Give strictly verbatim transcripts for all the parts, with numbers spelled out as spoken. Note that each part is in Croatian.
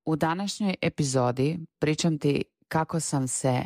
U današnjoj epizodi pričam ti kako sam se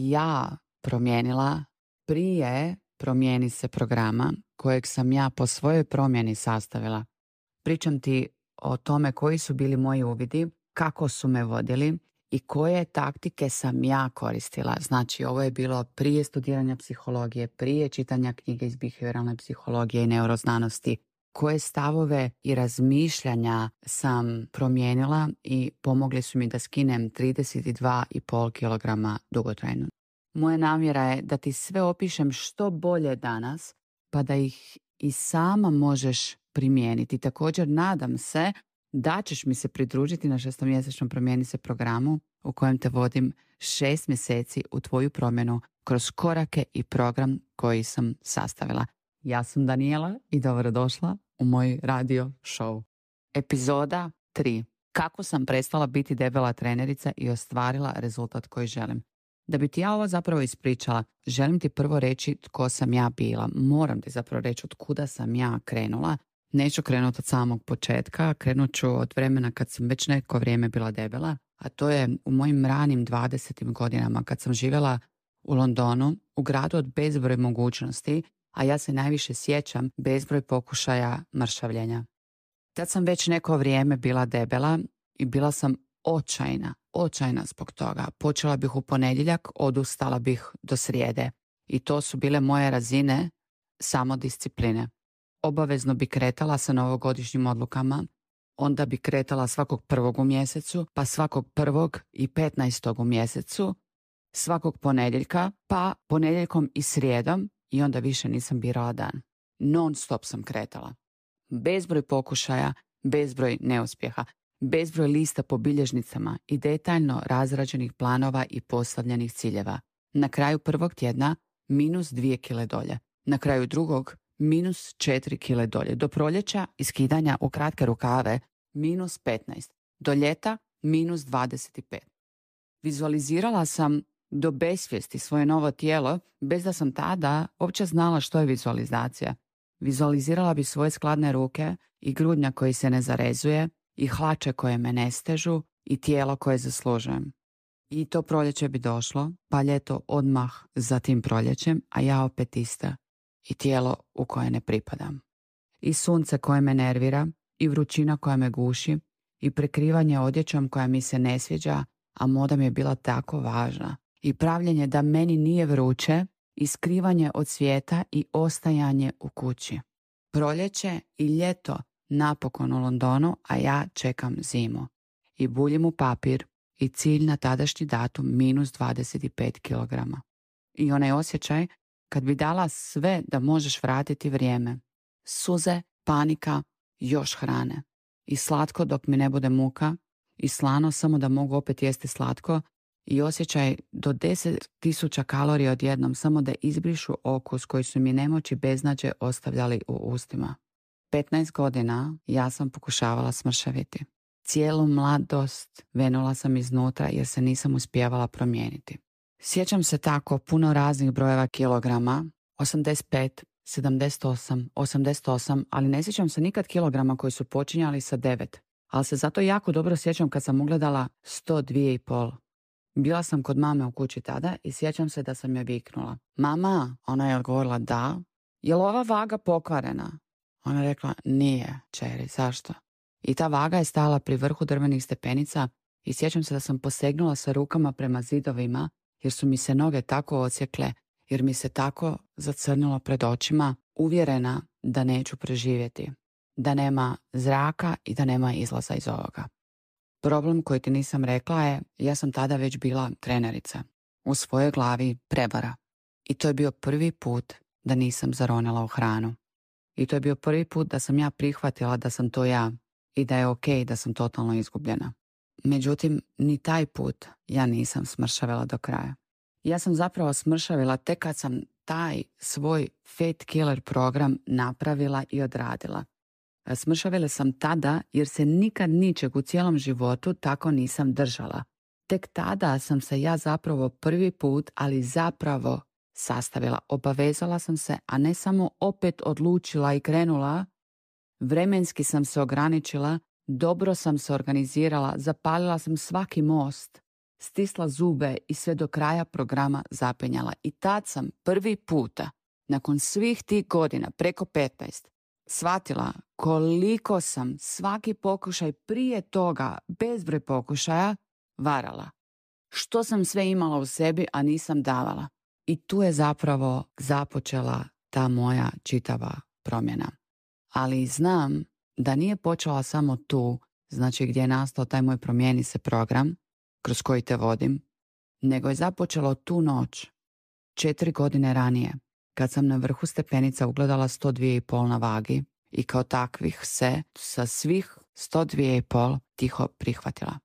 ja promijenila prije promijeni se programa kojeg sam ja po svojoj promjeni sastavila. Pričam ti o tome koji su bili moji uvidi, kako su me vodili i koje taktike sam ja koristila. Znači, ovo je bilo prije studiranja psihologije, prije čitanja knjige iz behavioralne psihologije i neuroznanosti. Koje stavove i razmišljanja sam promijenila i pomogli su mi da skinem trideset dva i pol kilograma dugotrajno. Moja namjera je da ti sve opišem što bolje danas, pa da ih i sama možeš primijeniti. Također nadam se da ćeš mi se pridružiti na šestomjesečnom Promijeni se programu u kojem te vodim šest mjeseci u tvoju promjenu kroz korake i program koji sam sastavila. Ja sam Daniela i dobrodošla u moj radio show. Epizoda tri. Kako sam prestala biti debela trenerica i ostvarila rezultat koji želim. Da bi ti ja ovo zapravo ispričala, želim ti prvo reći tko sam ja bila. Moram ti zapravo reći od kuda sam ja krenula. Neću krenuti od samog početka, krenut ću od vremena kad sam već neko vrijeme bila debela, a to je u mojim ranim dvadesetim godinama kad sam živjela u Londonu, u gradu od bezbroj mogućnosti, a ja se najviše sjećam bezbroj pokušaja mršavljenja. Tad sam već neko vrijeme bila debela i bila sam očajna, očajna zbog toga. Počela bih u ponedjeljak, odustala bih do srijede. I to su bile moje razine samodiscipline. Obavezno bi kretala sa novogodišnjim odlukama, onda bi kretala svakog prvog u mjesecu, pa svakog prvog i petnaestog u mjesecu, svakog ponedjeljka, pa ponedjeljkom i srijedom i onda više nisam birala dan. Non stop sam kretala. Bezbroj pokušaja, bezbroj neuspjeha, bezbroj lista po bilježnicama i detaljno razrađenih planova i postavljenih ciljeva. Na kraju prvog tjedna minus dvije kile dolje. Na kraju drugog minus četiri kile dolje. Do proljeća i skidanja u kratke rukave minus petnaest. Do ljeta minus dvadeset pet. Vizualizirala sam do besvijesti svoje novo tijelo bez da sam tada uopće znala što je vizualizacija. Vizualizirala bi svoje skladne ruke i grudnja koji se ne zarezuje i hlače koje me ne stežu i tijelo koje zaslužujem. I to proljeće bi došlo, pa ljeto odmah za tim proljećem, a ja opet ista. I tijelo u koje ne pripadam. I sunce koje me nervira, i vrućina koja me guši, i prekrivanje odjećom koja mi se ne sviđa, a moda mi je bila tako važna. I pravljenje da meni nije vruće, i skrivanje od svijeta i ostajanje u kući. Proljeće i ljeto napokon u Londonu, a ja čekam zimu. I buljim u papir i cilj na tadašnji datum minus dvadeset pet kilograma. I onaj osjećaj kad bi dala sve da možeš vratiti vrijeme. Suze, panika, još hrane. I slatko dok mi ne bude muka, i slano samo da mogu opet jesti slatko, i osjećaj do deset tisuća kalorija odjednom samo da izbrišu okus koji su mi nemoći beznađe ostavljali u ustima. petnaest godina ja sam pokušavala smršaviti. Cijelu mladost venula sam iznutra jer se nisam uspijevala promijeniti. Sjećam se tako puno raznih brojeva kilograma, osamdeset pet, sedamdeset osam, osamdeset osam, ali ne sjećam se nikad kilograma koji su počinjali sa devet. Ali se zato jako dobro sjećam kad sam ugledala sto dva i pol. Bila sam kod mame u kući tada i sjećam se da sam je viknula. Mama, ona je odgovorila da. Je li ova vaga pokvarena? Ona je rekla, nije, čeri, zašto? I ta vaga je stala pri vrhu drvenih stepenica i sjećam se da sam posegnula sa rukama prema zidovima jer su mi se noge tako odsjekle, jer mi se tako zacrnilo pred očima, uvjerena da neću preživjeti, da nema zraka i da nema izlaza iz ovoga. Problem koji ti nisam rekla je, ja sam tada već bila trenerica. U svojoj glavi prevara. I to je bio prvi put da nisam zaronila u hranu. I to je bio prvi put da sam ja prihvatila da sam to ja i da je okej da sam totalno izgubljena. Međutim, ni taj put ja nisam smršavila do kraja. Ja sam zapravo smršavila tek kad sam taj svoj Fat Killer program napravila i odradila. Smršavila sam tada jer se nikad ničeg u cijelom životu tako nisam držala. Tek tada sam se ja zapravo prvi put, ali zapravo sastavila. Obavezala sam se, a ne samo opet odlučila i krenula. Vremenski sam se ograničila dobro sam se organizirala, zapalila sam svaki most, stisla zube i sve do kraja programa zapenjala. I tad sam prvi puta, nakon svih tih godina, preko petnaest, shvatila koliko sam svaki pokušaj prije toga, bezbroj pokušaja, varala. Što sam sve imala u sebi, a nisam davala. I tu je zapravo započela ta moja čitava promjena. Ali znam da nije počela samo tu, znači gdje je nastao taj moj promijeni se program, kroz koji te vodim, nego je započelo tu noć, četiri godine ranije, kad sam na vrhu stepenica ugledala sto dva i pol na vagi i kao takvih se sa svih sto dva i pol tiho prihvatila.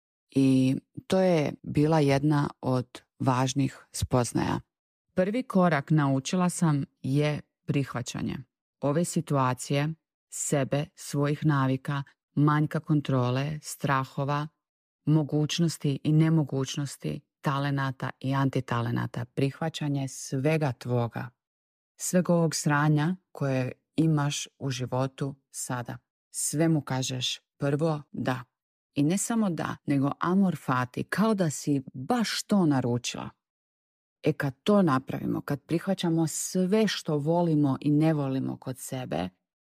I to je bila jedna od važnih spoznaja. Prvi korak naučila sam je prihvaćanje ove situacije, sebe, svojih navika, manjka kontrole, strahova, mogućnosti i nemogućnosti, talenata i antitalenata, prihvaćanje svega tvoga, sveg ovog sranja koje imaš u životu sada. Sve mu kažeš prvo da. I ne samo da, nego amor fati, kao da si baš to naručila. E kad to napravimo, kad prihvaćamo sve što volimo i ne volimo kod sebe,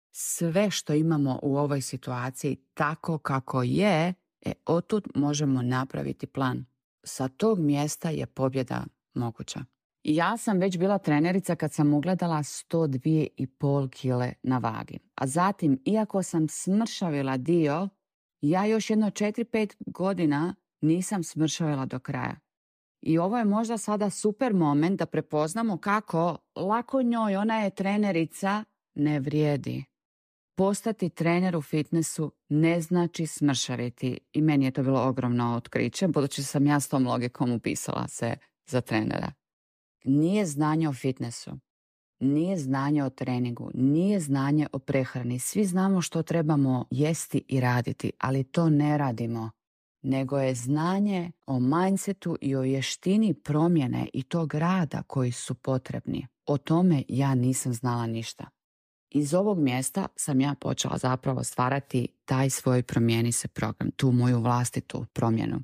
sve što imamo u ovoj situaciji tako kako je, e otud možemo napraviti plan. Sa tog mjesta je pobjeda moguća. I ja sam već bila trenerica kad sam ugledala sto dva i pol kile na vagi. A zatim, iako sam smršavila dio, ja još jedno četiri pet godina nisam smršavila do kraja. I ovo je možda sada super moment da prepoznamo kako lako njoj, ona je trenerica, ne vrijedi. Postati trener u fitnessu ne znači smršaviti. I meni je to bilo ogromno otkriće, budući sam ja s tom logikom upisala se za trenera. Nije znanje o fitnessu, nije znanje o treningu, nije znanje o prehrani. Svi znamo što trebamo jesti i raditi, ali to ne radimo. Nego je znanje o mindsetu i o vještini promjene i tog rada koji su potrebni. O tome ja nisam znala ništa. Iz ovog mjesta sam ja počela zapravo stvarati taj svoj promijeni se program, tu moju vlastitu promjenu.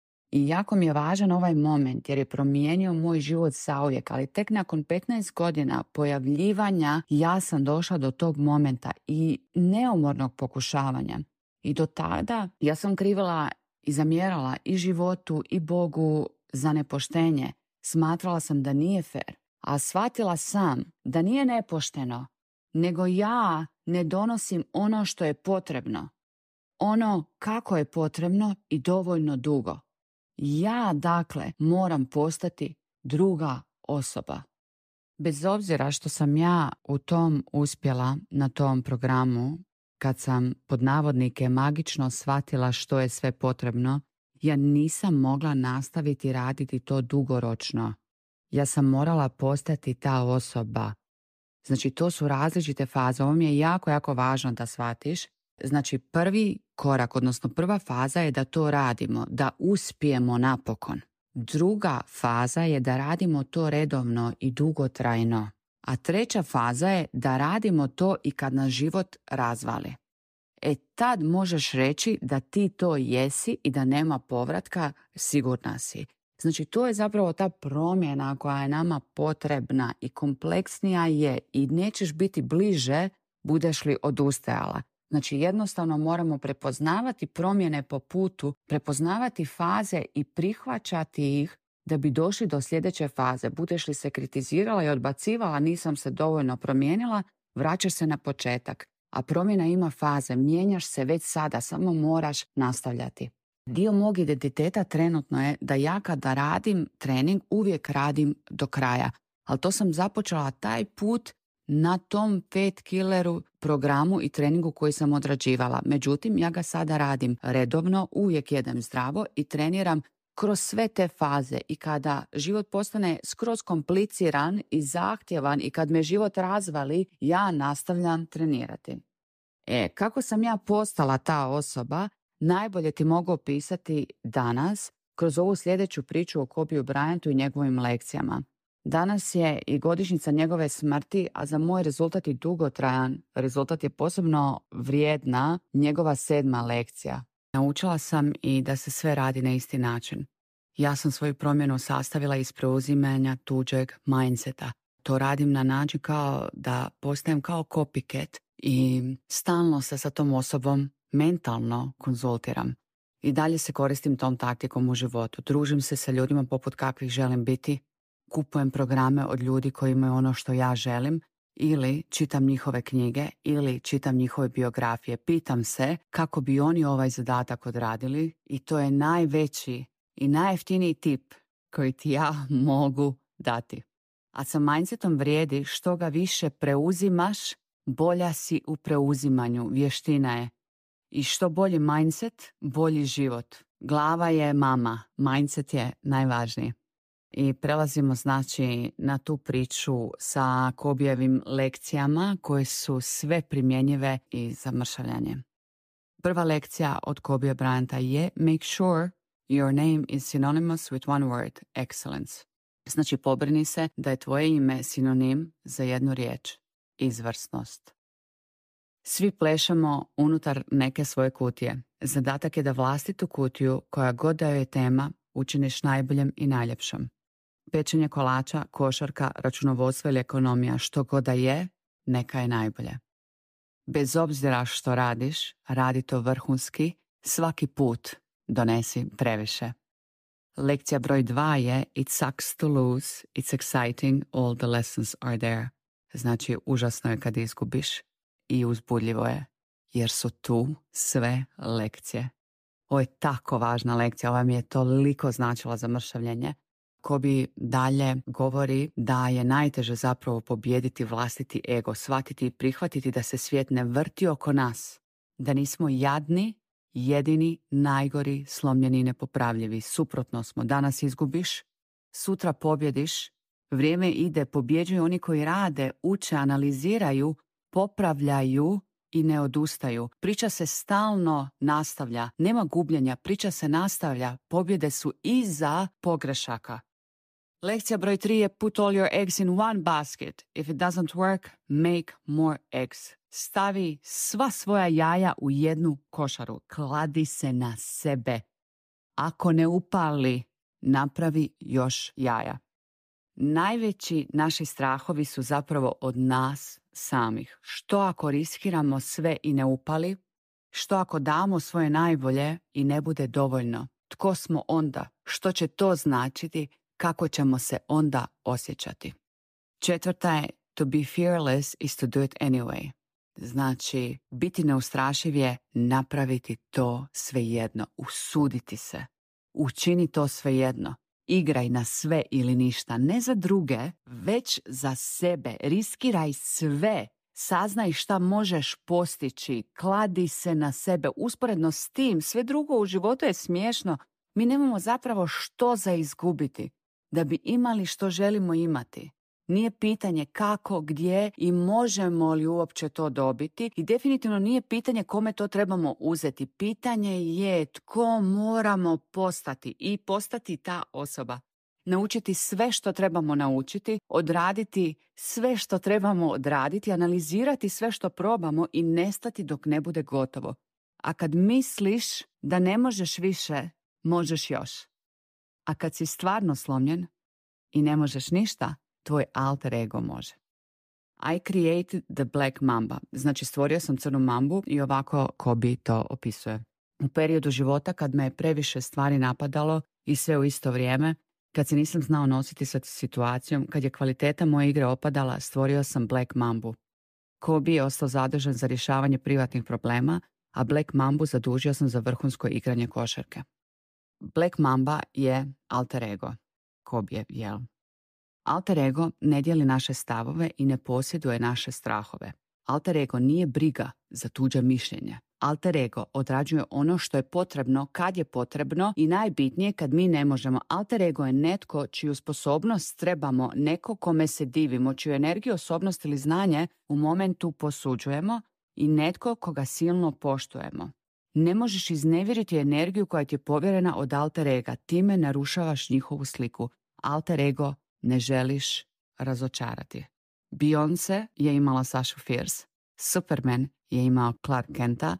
I jako mi je važan ovaj moment jer je promijenio moj život zauvijek, ali tek nakon petnaest godina pojavljivanja ja sam došla do tog momenta i neumornog pokušavanja. I do tada ja sam krivila i zamjerala i životu i Bogu za nepoštenje. Smatrala sam da nije fer, a shvatila sam da nije nepošteno, nego ja ne donosim ono što je potrebno. Ono kako je potrebno i dovoljno dugo. Ja, dakle, moram postati druga osoba. Bez obzira što sam ja u tom uspjela na tom programu, kad sam pod navodnike magično shvatila što je sve potrebno, ja nisam mogla nastaviti raditi to dugoročno. Ja sam morala postati ta osoba. Znači, to su različite faze. Ovo mi je jako, jako važno da shvatiš. Znači, prvi korak, odnosno prva faza je da to radimo, da uspijemo napokon. Druga faza je da radimo to redovno i dugotrajno. A treća faza je da radimo to i kad nas život razvali. E tad možeš reći da ti to jesi i da nema povratka, sigurna si. Znači, to je zapravo ta promjena koja je nama potrebna i kompleksnija je i nećeš biti bliže budeš li odustajala. Znači, jednostavno moramo prepoznavati promjene po putu, prepoznavati faze i prihvaćati ih da bi došli do sljedeće faze. Budeš li se kritizirala i odbacivala, nisam se dovoljno promijenila, vraćaš se na početak. A promjena ima faze, mijenjaš se već sada, samo moraš nastavljati. Dio mog identiteta trenutno je da ja kada radim trening uvijek radim do kraja. Ali to sam započela taj put na tom pet killeru programu i treningu koji sam odrađivala. Međutim, ja ga sada radim redovno, uvijek jedem zdravo i treniram kroz sve te faze. I kada život postane skroz kompliciran i zahtjevan i kad me život razvali, ja nastavljam trenirati. E, kako sam ja postala ta osoba, najbolje ti mogu opisati danas kroz ovu sljedeću priču o Kobe Bryantu i njegovim lekcijama. Danas je i godišnjica njegove smrti, a za moj rezultat je dugotrajan. Rezultat je posebno vrijedna njegova sedma lekcija. Naučila sam i da se sve radi na isti način. Ja sam svoju promjenu sastavila iz preuzimanja tuđeg mindseta. To radim na način kao da postajem kao copycat i stalno se sa tom osobom mentalno konzultiram. I dalje se koristim tom taktikom u životu. Družim se sa ljudima poput kakvih želim biti, kupujem programe od ljudi koji imaju ono što ja želim, ili čitam njihove knjige, ili čitam njihove biografije. Pitam se kako bi oni ovaj zadatak odradili i to je najveći i najjeftiniji tip koji ti ja mogu dati. A sa mindsetom vrijedi što ga više preuzimaš, bolja si u preuzimanju, vještina je. I što bolji mindset, bolji život. Glava je mama, mindset je najvažniji. I prelazimo znači na tu priču sa Kobijevim lekcijama koje su sve primjenjive i za mršavljanje. Prva lekcija od Kobe Bryanta je make sure your name is synonymous with one word, excellence. Znači pobrini se da je tvoje ime sinonim za jednu riječ, izvrsnost. Svi plešemo unutar neke svoje kutije. Zadatak je da vlastitu kutiju, koja god da joj je tema, učiniš najboljem i najljepšom. Pečenje kolača, košarka, računovodstvo ili ekonomija, što god da je, neka je najbolje. Bez obzira što radiš, radi to vrhunski, svaki put donesi previše. Lekcija broj dva je It sucks to lose, it's exciting, all the lessons are there. Znači, užasno je kad izgubiš i uzbudljivo je, jer su tu sve lekcije. Ovo je tako važna lekcija, ova mi je toliko značila za mršavljenje. Kobe dalje govori da je najteže zapravo pobijediti vlastiti ego, shvatiti i prihvatiti da se svijet ne vrti oko nas, da nismo jadni, jedini, najgori, slomljeni i nepopravljivi. Suprotno smo, danas izgubiš, sutra pobjediš, vrijeme ide, pobjeđuju oni koji rade, uče, analiziraju, popravljaju i ne odustaju. Priča se stalno nastavlja, nema gubljenja, priča se nastavlja, pobjede su iza pogrešaka. Lekcija broj tri je put all your eggs in one basket. If it doesn't work, make more eggs. Stavi sva svoja jaja u jednu košaru. Kladi se na sebe. Ako ne upali, napravi još jaja. Najveći naši strahovi su zapravo od nas samih. Što ako riskiramo sve i ne upali? Što ako damo svoje najbolje i ne bude dovoljno? Tko smo onda? Što će to značiti? Kako ćemo se onda osjećati? Četvrta je to be fearless is to do it anyway. Znači, biti neustrašiv je napraviti to svejedno, usuditi se. Učini to svejedno. Igraj na sve ili ništa, ne za druge, već za sebe. Riskiraj sve. Saznaj šta možeš postići. Kladi se na sebe. Usporedno s tim, sve drugo u životu je smiješno. Mi nemamo zapravo što za izgubiti da bi imali što želimo imati. Nije pitanje kako, gdje i možemo li uopće to dobiti i definitivno nije pitanje kome to trebamo uzeti. Pitanje je tko moramo postati i postati ta osoba. Naučiti sve što trebamo naučiti, odraditi sve što trebamo odraditi, analizirati sve što probamo i nestati dok ne bude gotovo. A kad misliš da ne možeš više, možeš još. A kad si stvarno slomljen i ne možeš ništa, tvoj alter ego može. I created the black mamba. Znači stvorio sam crnu mambu i ovako Kobe to opisuje. U periodu života kad me je previše stvari napadalo i sve u isto vrijeme, kad se nisam znao nositi sa situacijom, kad je kvaliteta moje igre opadala, stvorio sam black mambu. Kobe je ostao zadužen za rješavanje privatnih problema, a black mambu zadužio sam za vrhunsko igranje košarke. Black mamba je alter ego. Kobe, jel? Alter ego ne dijeli naše stavove i ne posjeduje naše strahove. Alter ego nije briga za tuđe mišljenje. Alter ego odrađuje ono što je potrebno kad je potrebno i najbitnije kad mi ne možemo. Alter ego je netko čiju sposobnost trebamo, neko kome se divimo, čiju energiju, osobnost ili znanje u momentu posuđujemo i netko koga silno poštujemo. Ne možeš iznevjeriti energiju koja ti je povjerena od alter ega. Time narušavaš njihovu sliku. Alter ego ne želiš razočarati. Beyoncé je imala Sasha Fierce, Superman je imao Clark Kenta,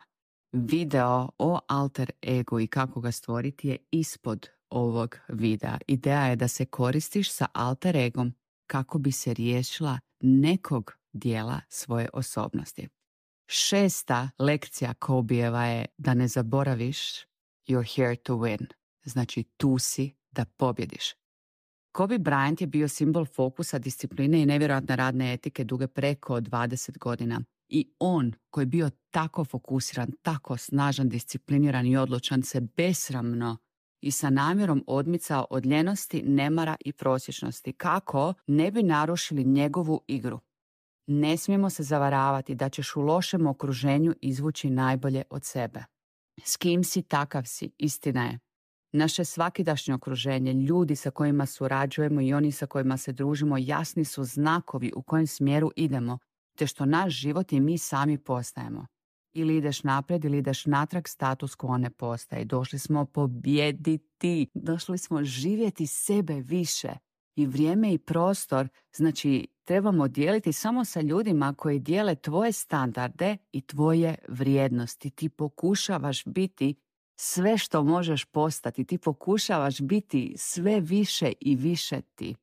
video o alter egu i kako ga stvoriti je ispod ovog videa. Ideja je da se koristiš sa alter egom kako bi se riješila nekog dijela svoje osobnosti. Šesta lekcija Kobeeva je da ne zaboraviš you're here to win. Znači tu si da pobjediš. Kobe Bryant je bio simbol fokusa, discipline i nevjerojatne radne etike duge preko dvadeset godina. I on, koji je bio tako fokusiran, tako snažan, discipliniran i odlučan, se besramno i sa namjerom odmicao od ljenosti, nemara i prosječnosti. Kako ne bi narušili njegovu igru? Ne smijemo se zavaravati da ćeš u lošem okruženju izvući najbolje od sebe. S kim si, takav si, istina je. Naše svakidašnje okruženje, ljudi sa kojima surađujemo i oni sa kojima se družimo jasni su znakovi u kojem smjeru idemo, te što naš život i mi sami postajemo. Ili ideš naprijed ili ideš natrag, status quo ne postaje. Došli smo pobijediti, došli smo živjeti sebe više. I vrijeme i prostor, znači trebamo dijeliti samo sa ljudima koji dijele tvoje standarde i tvoje vrijednosti. Ti pokušavaš biti sve što možeš postati. Ti pokušavaš biti sve više i više ti.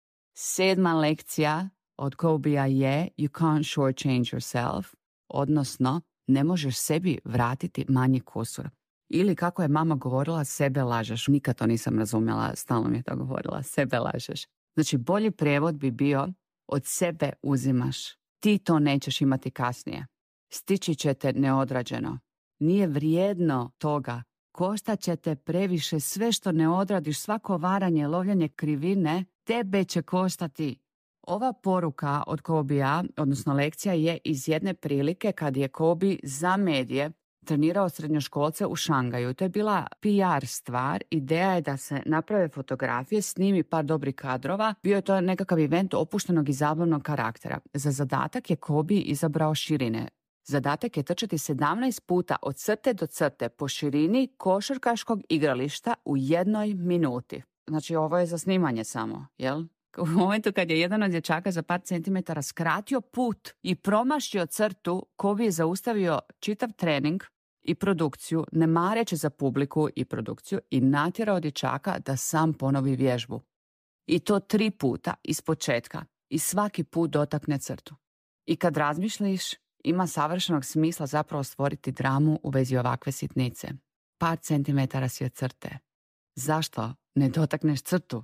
Sedma lekcija od Kobea je you can't shortchange yourself, odnosno ne možeš sebi vratiti manji kusur. Ili kako je mama govorila, sebe lažeš. Nikad to nisam razumjela, stalno mi je to govorila, sebe lažeš. Znači bolji prijevod bi bio od sebe uzimaš. Ti to nećeš imati kasnije. Stići će te neodrađeno. Nije vrijedno toga. Koštat će te previše sve što ne odradiš, svako varanje, lovljanje krivine, tebe će koštati. Ova poruka od Kobea, odnosno lekcija, je iz jedne prilike kad je Kobe za medije trenirao srednjoškolce u Šangaju. To je bila P R stvar. Ideja je da se naprave fotografije, snimi par dobrih kadrova. Bio je to nekakav event opuštenog i zabavnog karaktera. Za zadatak je Kobe izabrao širine. Zadatak je trčati sedamnaest puta od crte do crte po širini košarkaškog igrališta u jednoj minuti. Znači ovo je za snimanje samo, jel? U momentu kad je jedan od dječaka za par centimetara skratio put i promašio crtu, Kobe je zaustavio čitav trening i produkciju, ne mareći za publiku i produkciju, i natjerao dječaka da sam ponovi vježbu. I to tri puta iz početka i svaki put dotakne crtu. I kad razmišljaš, ima savršenog smisla zapravo stvoriti dramu u vezi ovakve sitnice. Par centimetara si od crte. Zašto ne dotakneš crtu?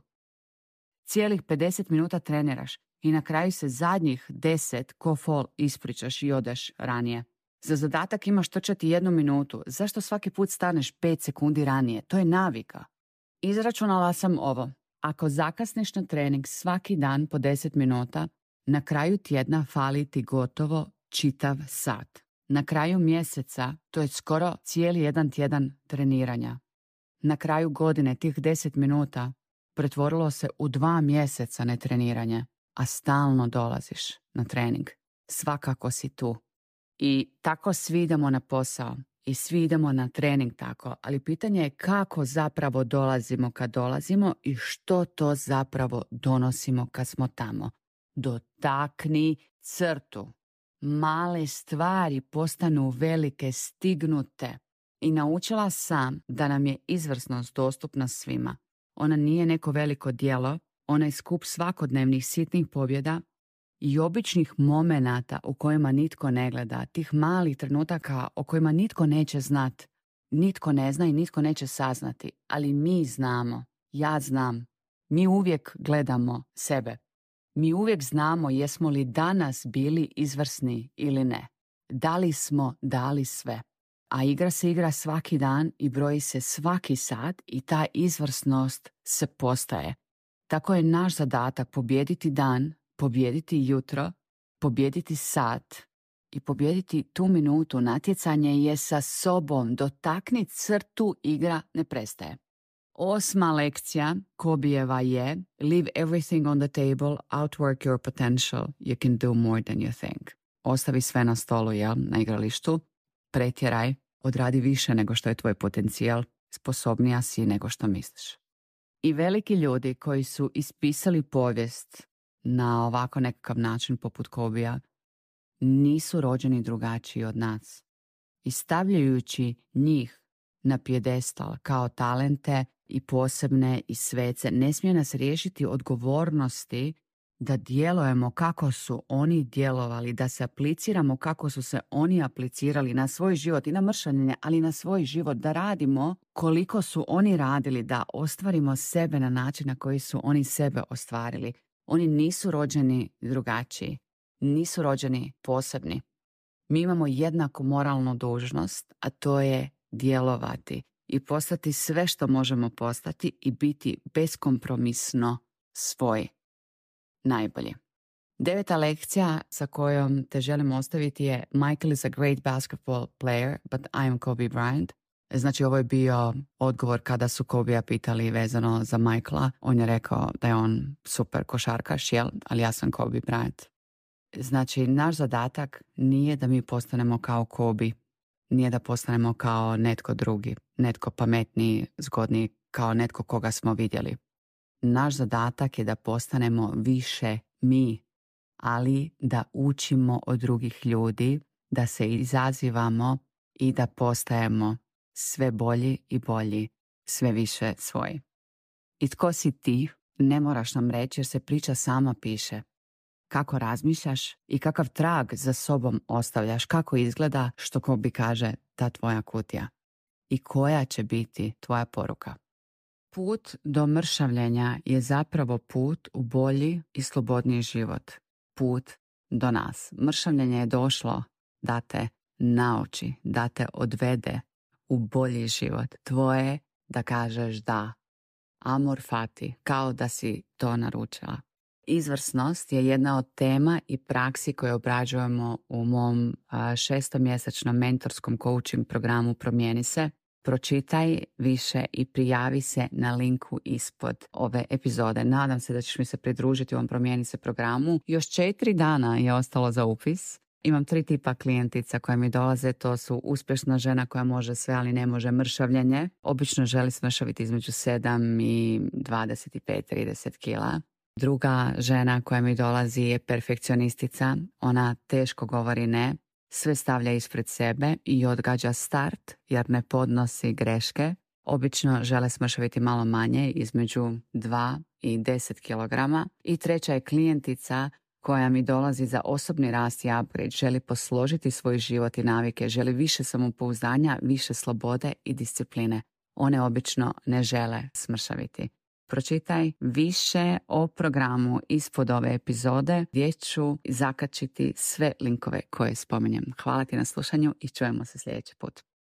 Cijelih pedeset minuta treniraš i na kraju se zadnjih deset ko fol ispričaš i odeš ranije. Za zadatak imaš trčati jednu minutu. Zašto svaki put staneš pet sekundi ranije? To je navika. Izračunala sam ovo. Ako zakasniš na trening svaki dan po deset minuta, na kraju tjedna fali ti gotovo čitav sat. Na kraju mjeseca to je skoro cijeli jedan tjedan treniranja. Na kraju godine tih deset minuta pretvorilo se u dva mjeseca netreniranja, a stalno dolaziš na trening. Svakako si tu. I tako svi idemo na posao i svi idemo na trening tako, ali pitanje je kako zapravo dolazimo kad dolazimo i što to zapravo donosimo kad smo tamo. Dotakni crtu. Male stvari postanu velike, stignute. I naučila sam da nam je izvrsnost dostupna svima. Ona nije neko veliko djelo, ona je skup svakodnevnih sitnih pobjeda i običnih momenata u kojima nitko ne gleda, tih malih trenutaka o kojima nitko neće znat, nitko ne zna i nitko neće saznati, ali mi znamo, ja znam, mi uvijek gledamo sebe. Mi uvijek znamo jesmo li danas bili izvrsni ili ne. Da li smo dali sve. A igra se igra svaki dan i broji se svaki sat i ta izvrsnost se postaje. Tako je naš zadatak pobijediti dan, pobijediti jutro, pobijediti sat i pobijediti tu minutu. Natjecanje je sa sobom. Dotakni crtu, igra ne prestaje. Osma lekcija Kobeeva je leave everything on the table, outwork your potential, you can do more than you think. Ostavi sve na stolu, jel, na igralištu, pretjeraj, odradi više nego što je tvoj potencijal, sposobnija si nego što misliš. I veliki ljudi koji su ispisali povijest na ovako nekakav način poput Kobija nisu rođeni drugačiji od nas. I stavljajući njih na pijedestal kao talente i posebne i svece, ne smije nas riješiti odgovornosti da djelujemo kako su oni djelovali, da se apliciramo kako su se oni aplicirali na svoj život i na mršavljenje, ali na svoj život, da radimo koliko su oni radili, da ostvarimo sebe na način na koji su oni sebe ostvarili. Oni nisu rođeni drugačiji, nisu rođeni posebni. Mi imamo jednaku moralnu dužnost, a to je djelovati i postati sve što možemo postati i biti beskompromisno svoj najbolji. Deveta lekcija sa kojom te želim ostaviti je: Michael is a great basketball player, but I am Kobe Bryant. Znači, ovo je bio odgovor kada su Kobija pitali vezano za Michaela. On je rekao da je on super košarkaš, jel? Ali ja sam Kobe Bryant. Znači, naš zadatak nije da mi postanemo kao Kobe, nije da postanemo kao netko drugi, netko pametniji, zgodniji, kao netko koga smo vidjeli. Naš zadatak je da postanemo više mi, ali da učimo od drugih ljudi, da se izazivamo i da postajemo sve bolji i bolji, sve više svoji. I tko si ti, ne moraš nam reći jer se priča sama piše. Kako razmišljaš i kakav trag za sobom ostavljaš, kako izgleda, što Kobe kaže, ta tvoja kutija. I koja će biti tvoja poruka. Put do mršavljenja je zapravo put u bolji i slobodniji život. Put do nas. Mršavljenje je došlo da te nauči, da te odvede u bolji život. Tvoje da kažeš da. Amor fati, kao da si to naručila. Izvrsnost je jedna od tema i praksi koje obrađujemo u mom šestomjesečnom mentorskom coaching programu Promijeni se. Pročitaj više i prijavi se na linku ispod ove epizode. Nadam se da ćeš mi se pridružiti u ovom Promijeni se programu. Još četiri dana je ostalo za upis. Imam tri tipa klijentica koje mi dolaze. To su uspješna žena koja može sve, ali ne može mršavljenje. Obično želi smršaviti između sedam i dvadeset pet do trideset kila. Druga žena koja mi dolazi je perfekcionistica. Ona teško govori ne. Sve stavlja ispred sebe i odgađa start jer ne podnosi greške. Obično žele smršaviti malo manje, između dva i deset kilograma. I treća je klijentica koja mi dolazi za osobni rast i upgrade. Želi posložiti svoj život i navike, želi više samopouzdanja, više slobode i discipline. One obično ne žele smršaviti. Pročitaj više o programu ispod ove epizode gdje ću zakačiti sve linkove koje spominjem. Hvala ti na slušanju i čujemo se sljedeći put.